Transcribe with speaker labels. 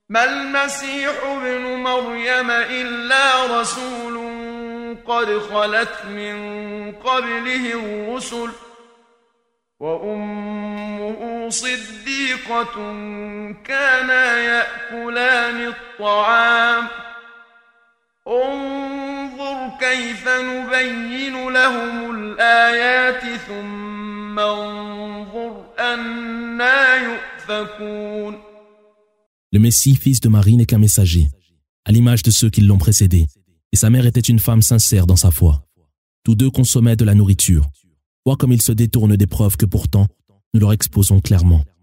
Speaker 1: ما المسيح ابن مريم إلا رسول قد خلت من قبله الرسل وأمه صديقة كانا يأكلان الطعام انظر كيف نبين لهم الآيات ثم انظر أنى يؤفكون.
Speaker 2: Le Messie, fils de Marie, n'est qu'un messager, à l'image de ceux qui l'ont précédé, et sa mère était une femme sincère dans sa foi. Tous deux consommaient de la nourriture. Vois comme ils se détournent des preuves que pourtant nous leur exposons clairement.